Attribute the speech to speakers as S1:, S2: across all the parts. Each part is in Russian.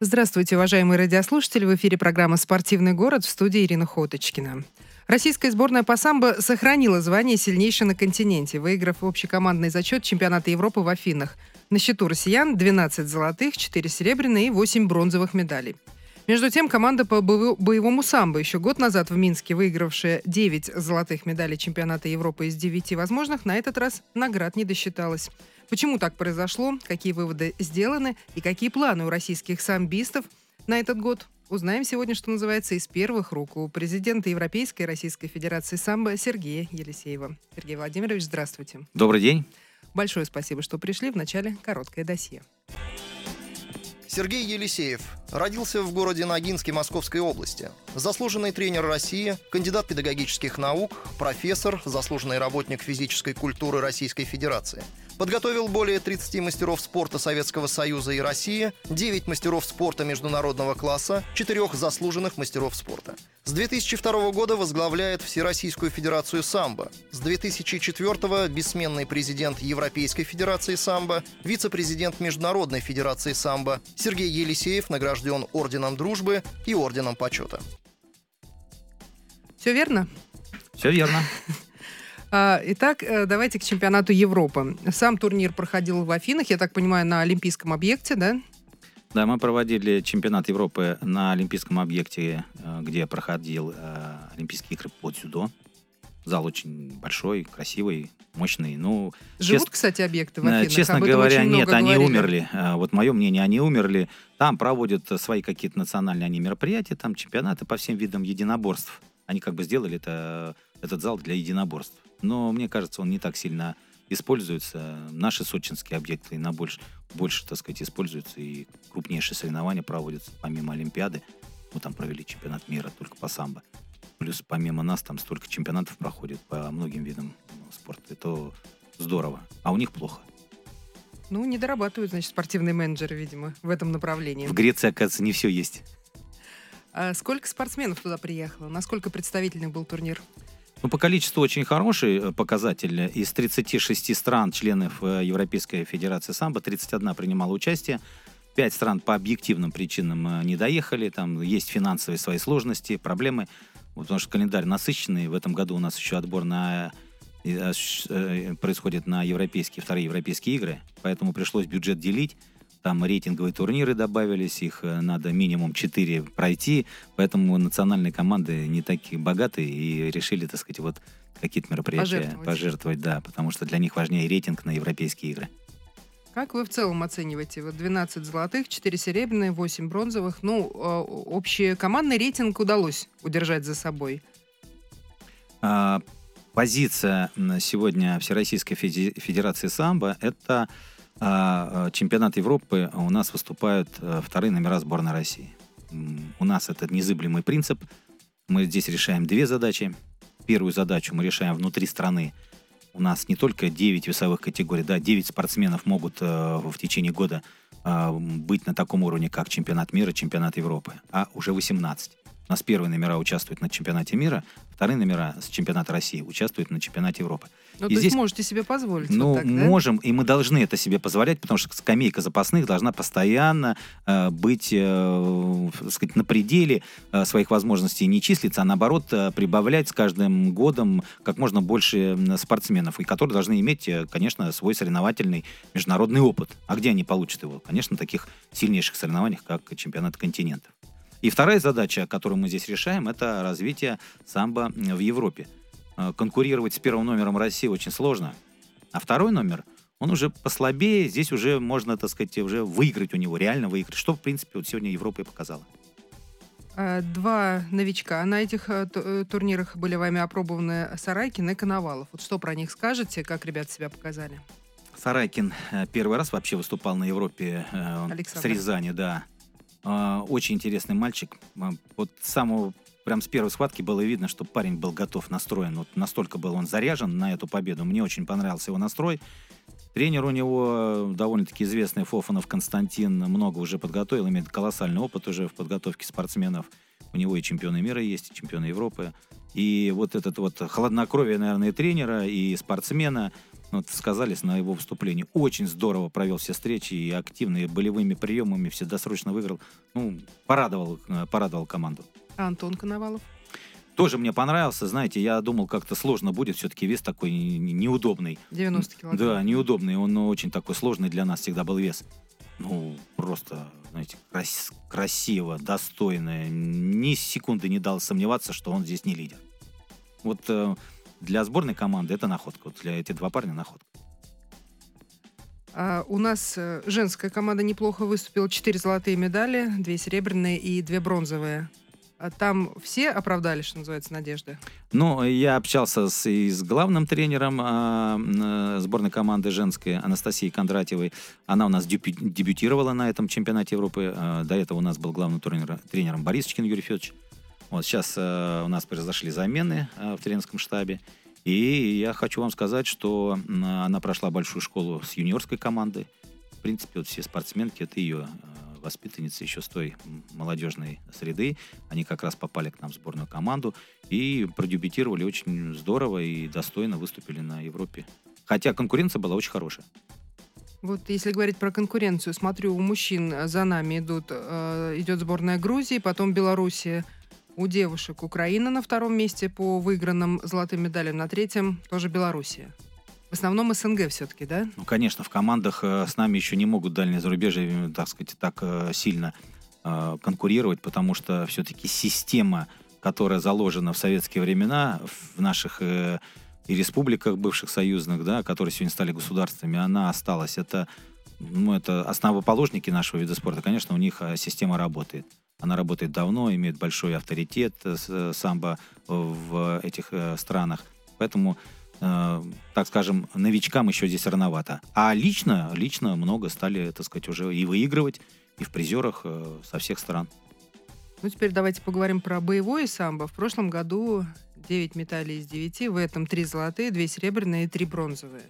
S1: Здравствуйте, уважаемые радиослушатели. В эфире программа «Спортивный город», в студии Ирина Хоточкина. Российская сборная по самбо сохранила звание сильнейшей на континенте, выиграв общекомандный зачет чемпионата Европы в Афинах. На счету россиян 12 золотых, 4 серебряные и 8 бронзовых медалей. Между тем, команда по боевому самбо, еще год назад в Минске выигравшая 9 золотых медалей чемпионата Европы из 9 возможных, на этот раз наград не досчиталась. Почему так произошло, какие выводы сделаны и какие планы у российских самбистов на этот год, узнаем сегодня, что называется, из первых рук у президента Европейской и Российской Федерации самбо Сергея Елисеева. Сергей Владимирович, здравствуйте.
S2: Добрый день.
S1: Большое спасибо, что пришли. Вначале короткое досье.
S3: Сергей Елисеев родился в городе Ногинске Московской области. Заслуженный тренер России, кандидат педагогических наук, профессор, заслуженный работник физической культуры Российской Федерации. Подготовил более 30 мастеров спорта Советского Союза и России, 9 мастеров спорта международного класса, 4 заслуженных мастеров спорта. С 2002 года возглавляет Всероссийскую Федерацию самбо. С 2004 бессменный президент Европейской Федерации самбо, вице-президент Международной Федерации самбо. Сергей Елисеев награжден Орденом Дружбы и Орденом Почета.
S1: Все верно?
S2: Все верно.
S1: Итак, давайте к чемпионату Европы. Сам турнир проходил в Афинах, я так понимаю, на Олимпийском объекте, да?
S2: Да, мы проводили чемпионат Европы на Олимпийском объекте, где проходил Олимпийские игры по дзюдо. Зал очень большой, красивый, мощный.
S1: Живут, кстати, объекты в Афинах?
S2: Честно говоря, нет, они умерли. Вот мое мнение, они умерли. Там проводят свои какие-то национальные мероприятия, там чемпионаты по всем видам единоборств. Они как бы сделали этот зал для единоборств. Но мне кажется, он не так сильно используется. Наши сочинские объекты больше, так сказать, используются, и крупнейшие соревнования проводятся помимо Олимпиады. Мы там провели чемпионат мира только по самбо. Плюс помимо нас там столько чемпионатов проходит по многим видам спорта. Это здорово. А у них плохо.
S1: Не дорабатывают, значит, спортивные менеджеры, видимо, в этом направлении.
S2: В Греции, оказывается, не все есть.
S1: А сколько спортсменов туда приехало? Насколько представительный был турнир?
S2: По количеству очень хороший показатель. Из 36 стран, членов Европейской Федерации самбо, 31 принимала участие. 5 стран по объективным причинам не доехали. Там есть финансовые свои сложности, проблемы. Потому что календарь насыщенный. В этом году у нас еще отбор происходит на вторые европейские игры. Поэтому пришлось бюджет делить. Там рейтинговые турниры добавились, их надо минимум 4 пройти, поэтому национальные команды не такие богатые и решили, так сказать, вот какие-то мероприятия пожертвовать, да, потому что для них важнее рейтинг на европейские игры.
S1: Как вы в целом оцениваете? 12 золотых, 4 серебряные, 8 бронзовых. Общий командный рейтинг удалось удержать за собой.
S2: Позиция сегодня Всероссийской Федерации самбо – это чемпионат Европы. У нас выступают вторые номера сборной России. У нас это незыблемый принцип. Мы здесь решаем 2 задачи. Первую задачу мы решаем внутри страны. У нас не только 9 весовых категорий, 9 спортсменов могут в течение года быть на таком уровне, как чемпионат мира, чемпионат Европы, а уже 18. У нас первые номера участвуют на чемпионате мира, вторые номера с чемпионата России участвуют на чемпионате Европы.
S1: То есть можете себе позволить?
S2: Можем, и мы должны это себе позволять, потому что скамейка запасных должна постоянно быть, так сказать, на пределе своих возможностей, не числиться, а наоборот прибавлять с каждым годом как можно больше спортсменов, и которые должны иметь, конечно, свой соревновательный международный опыт. А где они получат его? Конечно, в таких сильнейших соревнованиях, как чемпионат континентов. И вторая задача, которую мы здесь решаем, это развитие самбо в Европе. Конкурировать с первым номером России очень сложно. А второй номер, он уже послабее. Здесь уже можно, так сказать, уже выиграть у него, реально выиграть. Что, в принципе, вот сегодня Европа и показала.
S1: 2 новичка. На этих турнирах были вами опробованы Сарайкин и Коновалов. Вот что про них скажете, как ребята себя показали?
S2: Сарайкин первый раз вообще выступал на Европе с Рязани, да. Очень интересный мальчик. Вот прям с первой схватки было видно, что парень был готов, настроен. Вот настолько был он заряжен на эту победу. Мне очень понравился его настрой. Тренер у него довольно-таки известный, Фофанов Константин, много уже подготовил, имеет колоссальный опыт уже в подготовке спортсменов. У него и чемпионы мира есть, и чемпионы Европы. И вот этот вот хладнокровие, наверное, и тренера, и спортсмена, вот сказались на его выступлении. Очень здорово провел все встречи и активно, и болевыми приемами все досрочно выиграл. Ну, порадовал команду.
S1: А Антон Коновалов?
S2: Тоже мне понравился. Знаете, я думал, как-то сложно будет. Все-таки вес такой неудобный.
S1: 90 килограмм.
S2: Да, неудобный. Он очень такой сложный для нас всегда был вес. Ну, просто, знаете, красиво, достойно. Ни секунды не дал сомневаться, что он здесь не лидер. Вот для сборной команды это находка. Вот для этих два парня находка.
S1: У нас женская команда неплохо выступила. 4 золотые медали, 2 серебряные и 2 бронзовые. Там все оправдали, что называется, надежды?
S2: Ну, я общался и с главным тренером сборной команды женской Анастасией Кондратьевой. Она у нас дебютировала на этом чемпионате Европы. До этого у нас был главным тренером Борисочкин Юрий Федорович. Вот сейчас у нас произошли замены в тренерском штабе. И я хочу вам сказать, что она прошла большую школу с юниорской командой. В принципе, вот все спортсменки, это ее воспитанницы еще с той молодежной среды. Они как раз попали к нам в сборную команду и продебютировали очень здорово и достойно выступили на Европе. Хотя конкуренция была очень хорошая.
S1: Вот если говорить про конкуренцию, смотрю, у мужчин за нами идет сборная Грузии, потом Белоруссия. У девушек Украина на 2 месте по выигранным золотым медалям, на 3 тоже Белоруссия. В основном СНГ все-таки, да?
S2: Ну, конечно, в командах с нами еще не могут дальние зарубежья, так сказать, так сильно конкурировать, потому что все-таки система, которая заложена в советские времена в наших и республиках бывших союзных, да, которые сегодня стали государствами, она осталась. Это основоположники нашего вида спорта. Конечно, у них система работает. Она работает давно, имеет большой авторитет самбо в этих странах. Поэтому так скажем, новичкам еще здесь рановато. А лично много стали, так сказать, уже и выигрывать, и в призерах со всех стран.
S1: Ну, теперь давайте поговорим про боевое самбо. В прошлом году 9 медалей из 9, в этом 3 золотые, 2 серебряные и 3 бронзовые.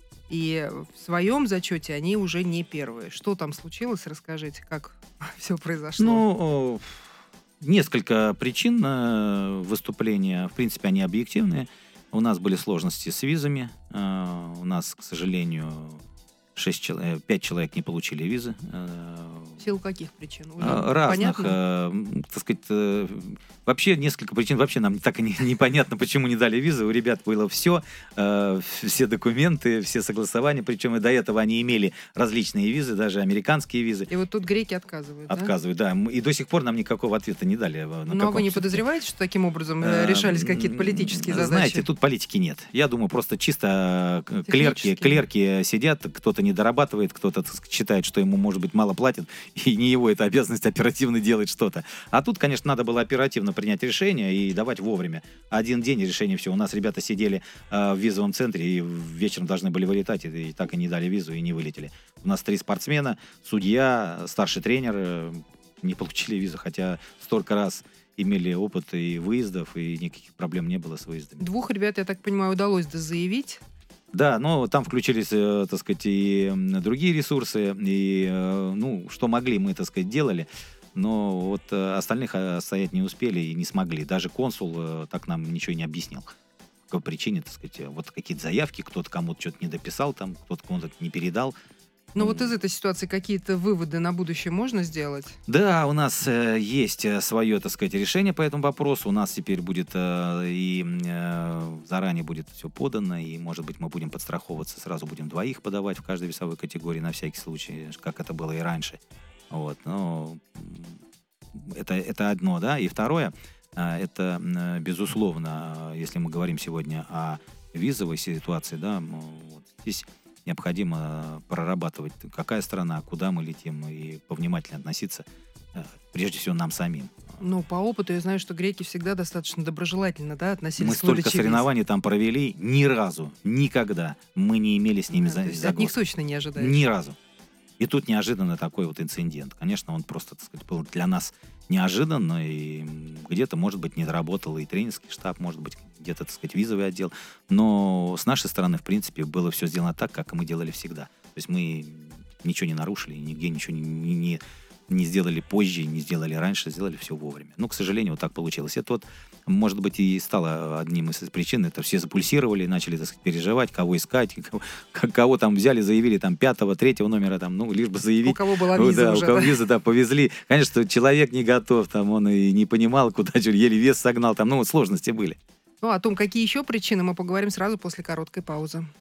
S1: И в своем зачете они уже не первые. Что там случилось? Расскажите, как все произошло.
S2: Ну, несколько причин выступления. В принципе, они объективные. У нас были сложности с визами. У нас, к сожалению, 5 человек не получили визы.
S1: В силу каких причин?
S2: Разных. Так сказать, вообще несколько причин. Вообще нам так и непонятно, почему не дали визы. У ребят было все документы, все согласования. Причем и до этого они имели различные визы, даже американские визы.
S1: И вот тут греки отказывают,
S2: Отказывают, да. И до сих пор нам никакого ответа не дали.
S1: Но вы не подозреваете, что таким образом решались какие-то политические задачи?
S2: Знаете, тут политики нет. Я думаю, просто чисто клерки сидят, кто-то не дорабатывает, кто-то считает, что ему, может быть, мало платят, и не его эта обязанность оперативно делать что-то. А тут, конечно, надо было оперативно принять решение и давать вовремя. Один день и решение все. У нас ребята сидели в визовом центре и вечером должны были вылетать, и так и не дали визу, и не вылетели. У нас 3 спортсмена, судья, старший тренер не получили визу, хотя столько раз имели опыт и выездов, и никаких проблем не было с выездами. 2
S1: ребят, я так понимаю, удалось заявить.
S2: Да, но там включились, так сказать, и другие ресурсы, и, что могли, мы, так сказать, делали, но вот остальных стоять не успели и не смогли. Даже консул так нам ничего не объяснил. По какой причине, так сказать, вот какие-то заявки, кто-то кому-то что-то не дописал, там, кто-то кому-то не передал.
S1: Но вот из этой ситуации какие-то выводы на будущее можно сделать?
S2: Да, у нас есть свое, так сказать, решение по этому вопросу. У нас теперь будет заранее будет все подано, и, может быть, мы будем подстраховываться, сразу будем 2 подавать в каждой весовой категории на всякий случай, как это было и раньше. Вот, но это одно, да. И второе, это, безусловно, если мы говорим сегодня о визовой ситуации, да, вот здесь необходимо прорабатывать, какая страна, куда мы летим, и повнимательнее относиться, прежде всего, нам самим.
S1: Ну, по опыту я знаю, что греки всегда достаточно доброжелательно, да, относились
S2: мы
S1: к выдаче
S2: столько соревнований там провели, ни разу, никогда мы не имели с ними
S1: загвоздки. От них точно не ожидаешь.
S2: Ни разу. И тут неожиданно такой вот инцидент. Конечно, он просто, так сказать, был для нас неожиданно, и где-то, может быть, не доработал и тренерский штаб, может быть, где-то, так сказать, визовый отдел. Но с нашей стороны, в принципе, было все сделано так, как мы делали всегда. То есть мы ничего не нарушили, нигде ничего не не сделали позже, не сделали раньше, сделали все вовремя. Но, к сожалению, вот так получилось. Это вот, может быть, и стало одним из причин. Это все запульсировали, начали, так сказать, переживать, кого искать, кого там взяли, заявили там 5-го, 3-го номера, там, ну, лишь бы заявить.
S1: У кого была виза
S2: да,
S1: уже,
S2: у кого
S1: да?
S2: виза, да, повезли. Конечно, человек не готов, там, он и не понимал, куда, еле вес согнал, там, ну, вот сложности были.
S1: Ну, о том, какие еще причины, мы поговорим сразу после короткой паузы.